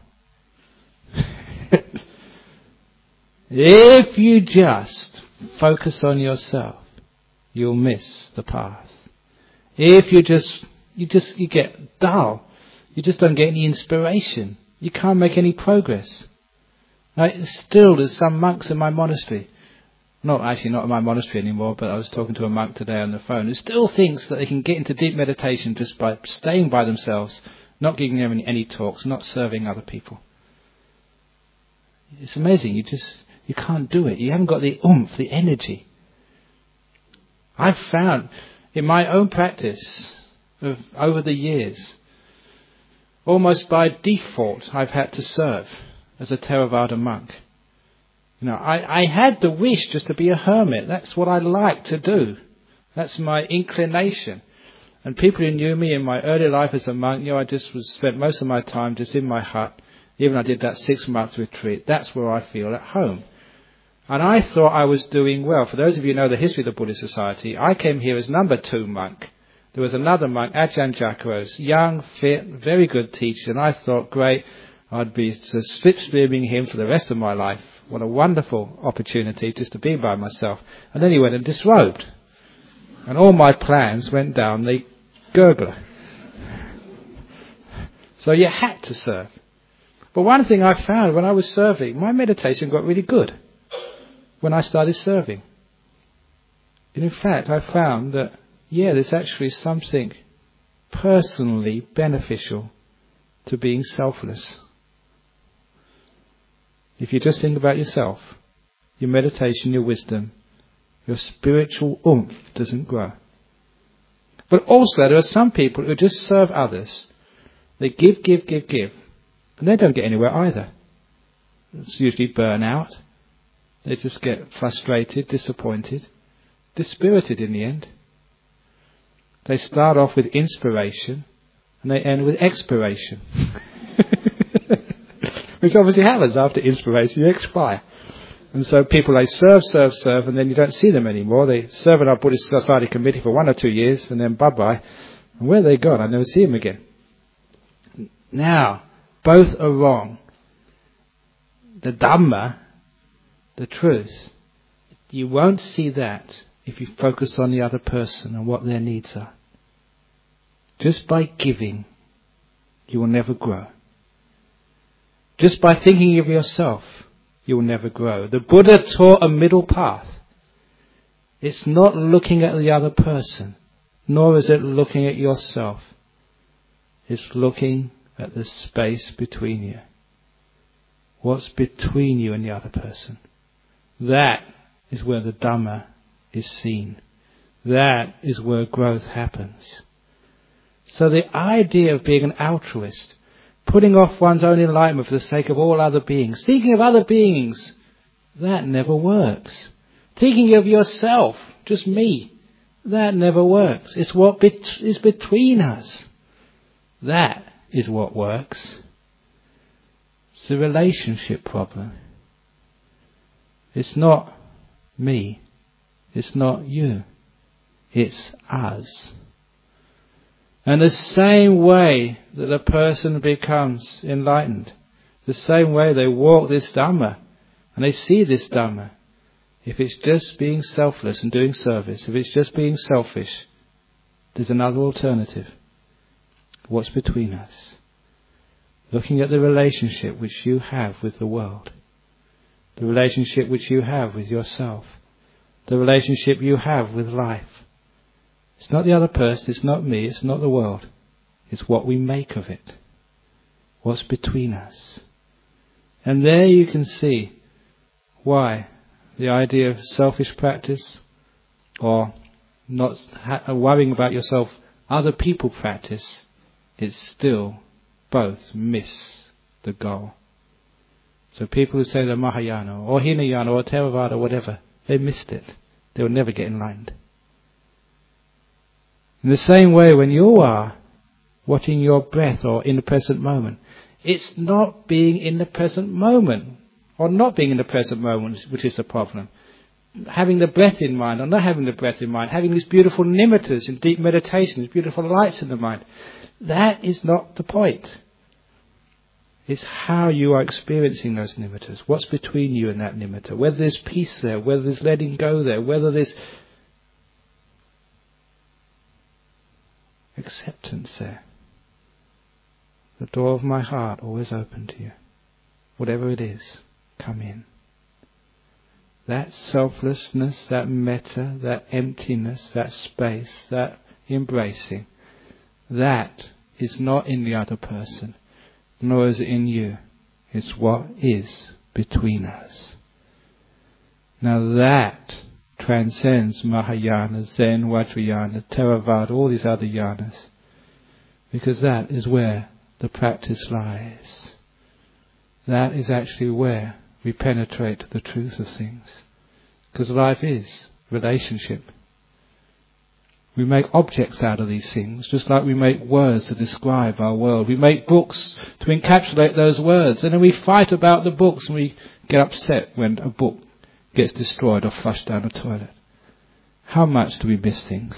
If you just focus on yourself, you'll miss the path. If you get dull, you just don't get any inspiration. You can't make any progress. Still, there's some monks in my monastery. Not in my monastery anymore, but I was talking to a monk today on the phone who still thinks that they can get into deep meditation just by staying by themselves, not giving them any talks, not serving other people. It's amazing. You can't do it. You haven't got the oomph, the energy. I've found in my own practice over the years, almost by default, I've had to serve as a Theravada monk. I had the wish just to be a hermit. That's what I like to do. That's my inclination. And people who knew me in my early life as a monk, I just spent most of my time just in my hut. Even I did that 6-month retreat. That's where I feel at home. And I thought I was doing well. For those of you who know the history of the Buddhist Society, I came here as number 2 monk. There was another monk, Ajahn Jakaros, young, fit, very good teacher. And I thought, great, I'd be slipstreaming him for the rest of my life. What a wonderful opportunity just to be by myself. And then he went and disrobed. And all my plans went down the gurgler. So you had to serve. But one thing I found when I was serving, my meditation got really good when I started serving. And in fact, I found that, there's actually something personally beneficial to being selfless. If you just think about yourself, your meditation, your wisdom, your spiritual oomph doesn't grow. But also there are some people who just serve others. They give, and they don't get anywhere either. It's usually burnout. They just get frustrated, disappointed, dispirited in the end. They start off with inspiration and they end with expiration. Which obviously happens after inspiration, you expire. And so people, they serve, and then you don't see them anymore. They serve in our Buddhist Society committee for 1 or 2 years, and then bye-bye. And where are they gone? I never see them again. Now, both are wrong. The Dhamma, the truth, you won't see that if you focus on the other person and what their needs are. Just by giving, you will never grow. Just by thinking of yourself, you will never grow. The Buddha taught a middle path. It's not looking at the other person, nor is it looking at yourself. It's looking at the space between you. What's between you and the other person? That is where the Dhamma is seen. That is where growth happens. So the idea of being an altruist, putting off one's own enlightenment for the sake of all other beings, thinking of other beings, that never works. Thinking of yourself, just me, that never works. It's what is between us. That is what works. It's a relationship problem. It's not me. It's not you. It's us. And the same way that a person becomes enlightened, the same way they walk this Dhamma, and they see this Dhamma, if it's just being selfless and doing service, if it's just being selfish, there's another alternative. What's between us? Looking at the relationship which you have with the world, the relationship which you have with yourself, the relationship you have with life. It's not the other person, it's not me, it's not the world. It's what we make of it. What's between us. And there you can see why the idea of selfish practice or not worrying about yourself, other people practice, it's still both miss the goal. So people who say they're Mahayana or Hinayana or Theravada or whatever, they missed it. They will never get enlightened. In the same way, when you are watching your breath or in the present moment, it's not being in the present moment or not being in the present moment which is the problem. Having the breath in mind or not having the breath in mind, having these beautiful nimittas in deep meditation, these beautiful lights in the mind, that is not the point. It's how you are experiencing those nimittas. What's between you and that nimitta? Whether there's peace there, whether there's letting go there, whether there's acceptance there. The door of my heart always open to you. Whatever it is, come in. That selflessness, that metta, that emptiness, that space, that embracing, that is not in the other person, nor is it in you. It's what is between us. Now that transcends Mahayana, Zen, Vajrayana, Theravada, all these other yanas, because that is where the practice lies. That is actually where we penetrate the truth of things. Because life is relationship. We make objects out of these things, just like we make words to describe our world. We make books to encapsulate those words, and then we fight about the books and we get upset when a book gets destroyed or flushed down a toilet. How much do we miss things?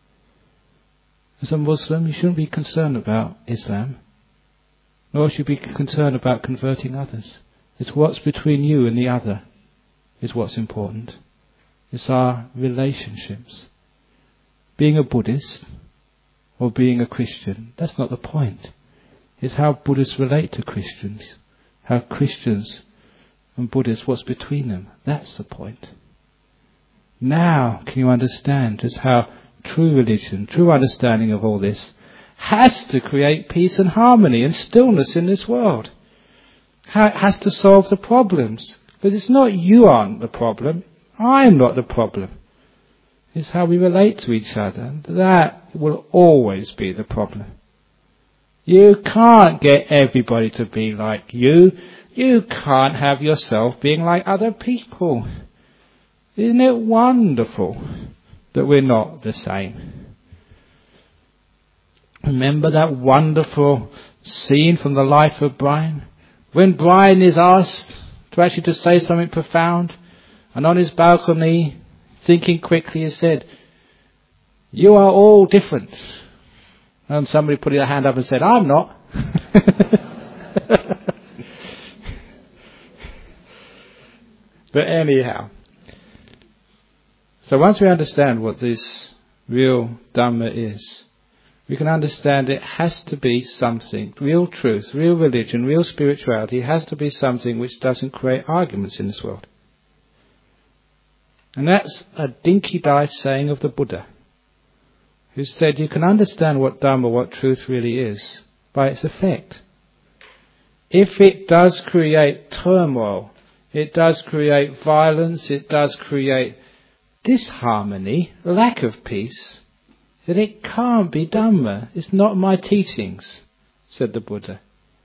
As a Muslim, you shouldn't be concerned about Islam, nor should you be concerned about converting others. It's what's between you and the other is what's important. It's our relationships. Being a Buddhist or being a Christian, that's not the point. It's how Buddhists relate to Christians. How Christians and Buddhists, what's between them. That's the point. Now can you understand just how true religion, true understanding of all this has to create peace and harmony and stillness in this world. How it has to solve the problems. Because it's not you aren't the problem. I'm not the problem. It's how we relate to each other. That will always be the problem. You can't get everybody to be like you. You can't have yourself being like other people. Isn't it wonderful that we're not the same? Remember that wonderful scene from the life of Brian? When Brian is asked to say something profound, and on his balcony, thinking quickly, he said, "You are all different." And somebody put their hand up and said, "I'm not." But anyhow, so once we understand what this real Dhamma is, we can understand it has to be something, real truth, real religion, real spirituality, has to be something which doesn't create arguments in this world. And that's a dinky-dive saying of the Buddha, who said you can understand what Dhamma, what truth really is, by its effect. If it does create turmoil, it does create violence, it does create disharmony, lack of peace, then it can't be Dhamma. It's not my teachings, said the Buddha.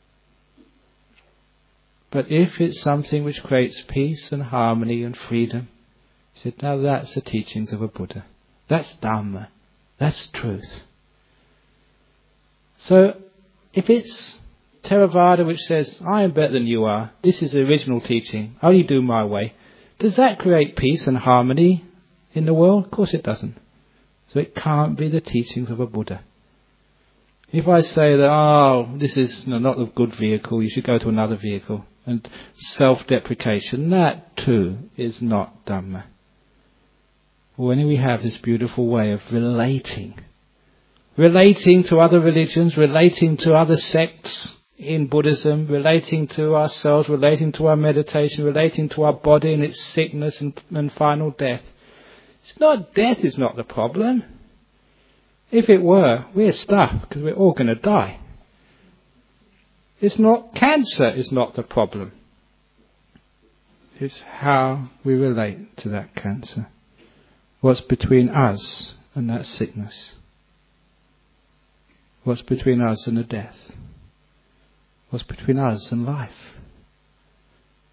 But if it's something which creates peace and harmony and freedom, he said, now that's the teachings of a Buddha. That's Dhamma. That's truth. So, if it's Theravada which says, I am better than you are, this is the original teaching, I only do my way, does that create peace and harmony in the world? Of course it doesn't. So it can't be the teachings of a Buddha. If I say that, this is not a good vehicle, you should go to another vehicle, and self-deprecation, that too is not Dhamma. When we have this beautiful way of relating to other religions, relating to other sects in Buddhism, relating to ourselves, relating to our meditation, relating to our body and its sickness and final death. It's not death is not the problem. If it were, we're stuck because we're all going to die. It's not cancer is not the problem. It's how we relate to that cancer. What's between us and that sickness? What's between us and the death? What's between us and life?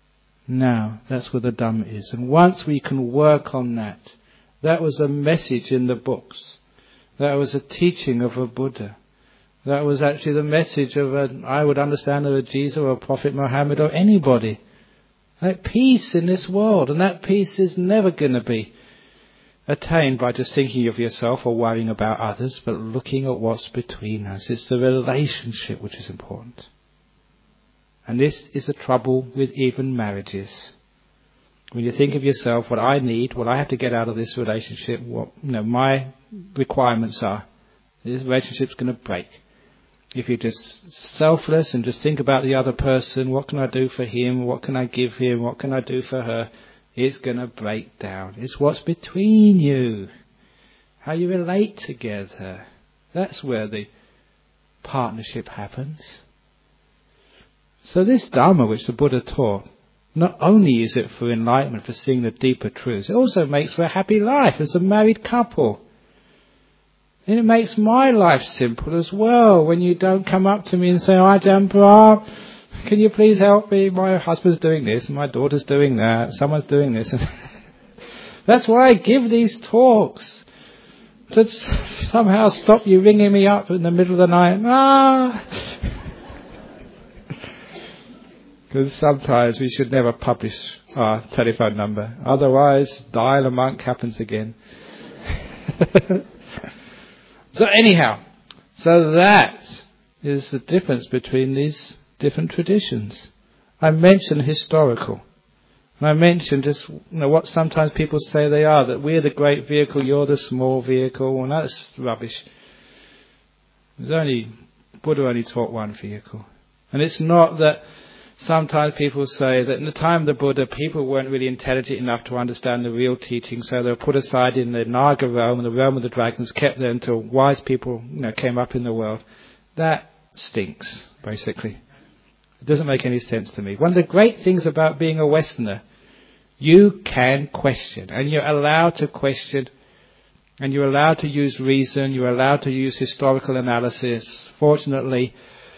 Now, that's where the Dhamma is. And once we can work on that, that was a message in the books. That was a teaching of a Buddha. That was actually the message of I would understand, of a Jesus or a Prophet Muhammad or anybody. Like peace in this world. And that peace is never going to be attained by just thinking of yourself or worrying about others, but looking at what's between us. It's the relationship which is important. And this is the trouble with even marriages. When you think of yourself, what I need, what I have to get out of this relationship, what my requirements are, this relationship's going to break. If you're just selfless and just think about the other person, what can I do for him, what can I give him, what can I do for her, it's going to break down. It's what's between you, how you relate together. That's where the partnership happens. So this Dhamma which the Buddha taught, not only is it for enlightenment, for seeing the deeper truths, it also makes for a happy life as a married couple. And it makes my life simple as well, when you don't come up to me and say, Ajahn Brahm, can you please help me? My husband's doing this, and my daughter's doing that, someone's doing this. That's why I give these talks, to somehow stop you ringing me up in the middle of the night. Because sometimes we should never publish our telephone number. Otherwise, dial a monk happens again. So anyhow, so that is the difference between these different traditions. I mentioned historical. And I mentioned just what sometimes people say they are, that we're the great vehicle, you're the small vehicle, and that's rubbish. Buddha only taught one vehicle. And it's not that sometimes people say that in the time of the Buddha, people weren't really intelligent enough to understand the real teaching, so they were put aside in the Naga realm, and the realm of the dragons, kept there until wise people came up in the world. That stinks, basically. It doesn't make any sense to me. One of the great things about being a Westerner, you can question, and you're allowed to question, and you're allowed to use reason, you're allowed to use historical analysis. Fortunately,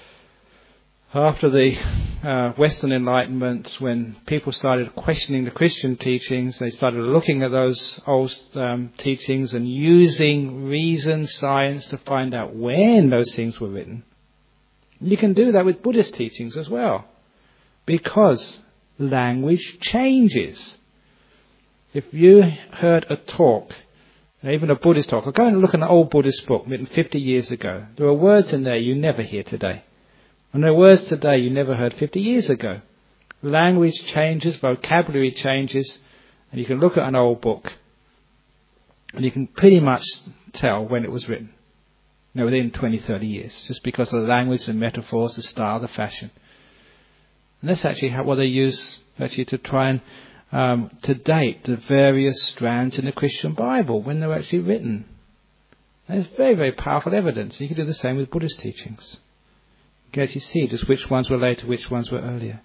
after the Western Enlightenment, when people started questioning the Christian teachings, they started looking at those old teachings and using reason, science to find out when those things were written. You can do that with Buddhist teachings as well, because language changes. If you heard a talk, even a Buddhist talk, or go and look at an old Buddhist book written 50 years ago, there are words in there you never hear today. And there are words today you never heard 50 years ago. Language changes, vocabulary changes, and you can look at an old book and you can pretty much tell when it was written. Within 20, 30 years, just because of the language, the metaphors, the style, the fashion. And that's actually what they use actually to try and to date the various strands in the Christian Bible when they were actually written. And it's very, very powerful evidence. You can do the same with Buddhist teachings. You can actually see just which ones were later, which ones were earlier.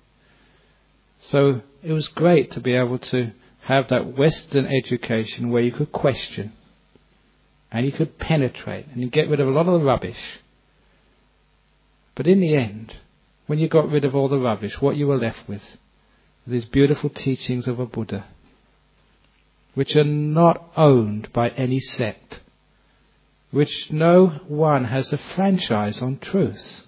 So it was great to be able to have that Western education where you could question and you could penetrate and you get rid of a lot of the rubbish. But in the end, when you got rid of all the rubbish, what you were left with were these beautiful teachings of a Buddha, which are not owned by any sect, which no one has a franchise on truth.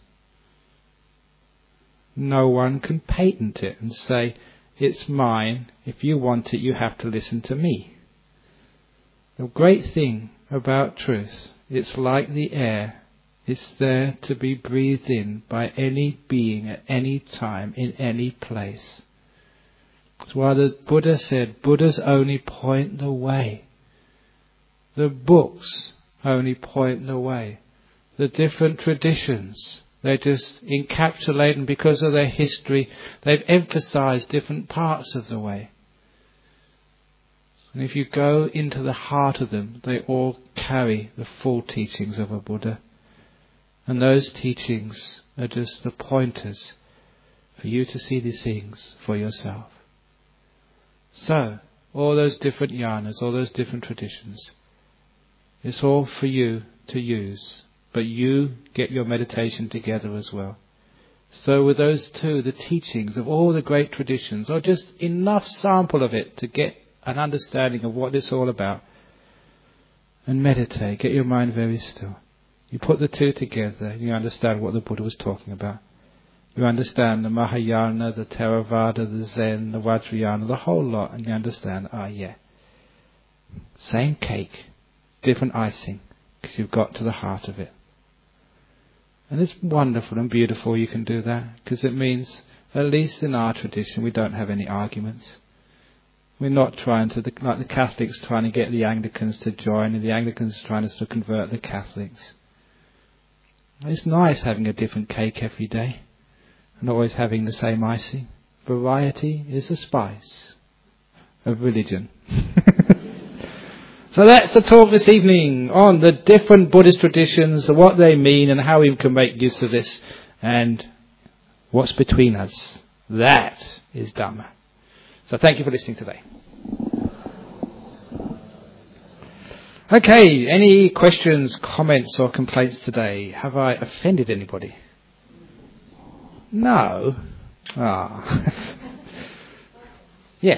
No one can patent it and say, it's mine, if you want it, you have to listen to me. The great thing about truth, it's like the air. It's there to be breathed in by any being at any time, in any place. That's why the Buddha said, Buddhas only point the way. The books only point the way. The different traditions, they just encapsulate, and because of their history, they've emphasized different parts of the way. And if you go into the heart of them, they all carry the full teachings of a Buddha. And those teachings are just the pointers for you to see these things for yourself. So, all those different yanas, all those different traditions, it's all for you to use. But you get your meditation together as well. So with those two, the teachings of all the great traditions, or just enough sample of it to get an understanding of what it's all about, and meditate, get your mind very still. You put the two together and you understand what the Buddha was talking about. You understand the Mahayana, the Theravada, the Zen, the Vajrayana, the whole lot, and you understand, same cake, different icing, because you've got to the heart of it. And it's wonderful and beautiful you can do that, because it means, at least in our tradition, we don't have any arguments. We're not trying to, like the Catholics trying to get the Anglicans to join, and the Anglicans trying to convert the Catholics. It's nice having a different cake every day, and always having the same icing. Variety is the spice of religion. So that's the talk this evening on the different Buddhist traditions, what they mean and how we can make use of this, and what's between us. That is Dhamma. So thank you for listening today. Okay, any questions, comments or complaints today? Have I offended anybody? No? Yeah.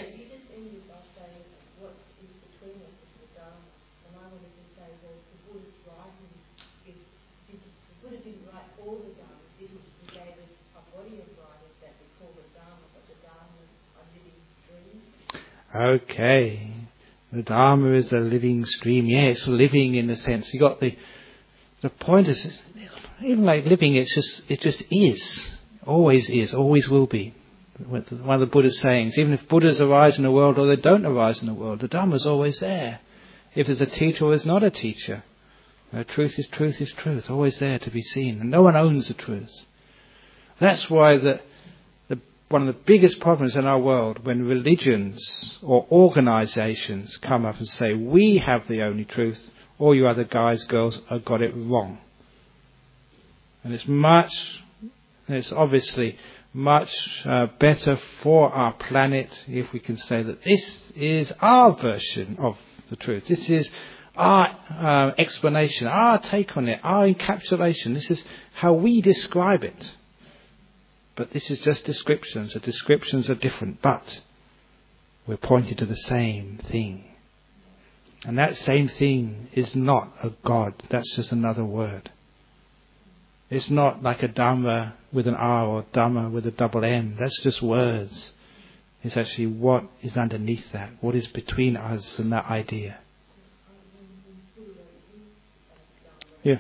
Okay. The Dharma is a living stream. Yes, living in the sense. You got the point is, even like living, it just is. Always will be. One of the Buddha's sayings, even if Buddhas arise in the world or they don't arise in the world, the Dharma is always there. If there's a teacher or there's not a teacher, truth is truth, always there to be seen. And no one owns the truth. That's why one of the biggest problems in our world, when religions or organisations come up and say, we have the only truth, all you other guys, girls have got it wrong. And it's obviously much better for our planet if we can say that this is our version of the truth. This is our explanation, our take on it, our encapsulation. This is how we describe it. But this is just descriptions. The descriptions are different, but we're pointing to the same thing. And that same thing is not a God. That's just another word. It's not like a Dhamma with an R or Dhamma with a double M. That's just words. It's actually what is underneath that. What is between us and that idea. Yeah.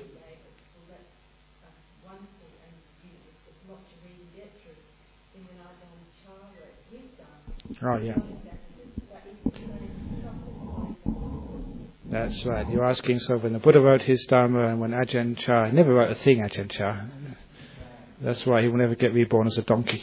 Oh, yeah. That's right. You're asking, so when the Buddha wrote his Dharma and when Ajahn Chah, he never wrote a thing, Ajahn Chah. That's why he will never get reborn as a donkey.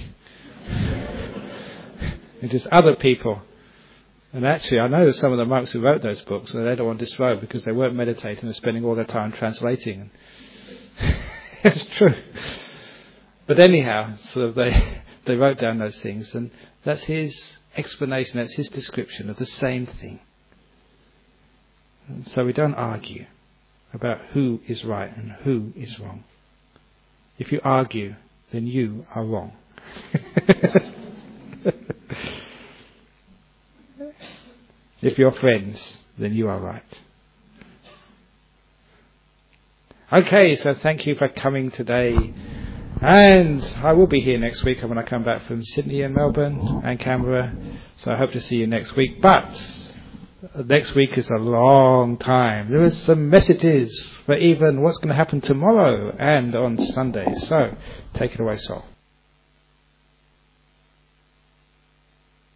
It's just other people. And actually, I know some of the monks who wrote those books, and they don't want to disrobe because they weren't meditating and spending all their time translating. It's true. But anyhow, sort of they wrote down those things, and that's his explanation, that's his description of the same thing. And so we don't argue about who is right and who is wrong. If you argue, then you are wrong. If you're friends, then you are right. Okay, so thank you for coming today. And I will be here next week when I come back from Sydney and Melbourne and Canberra. So I hope to see you next week. But next week is a long time. There are some messages for even what's going to happen tomorrow and on Sunday. So take it away, Sol.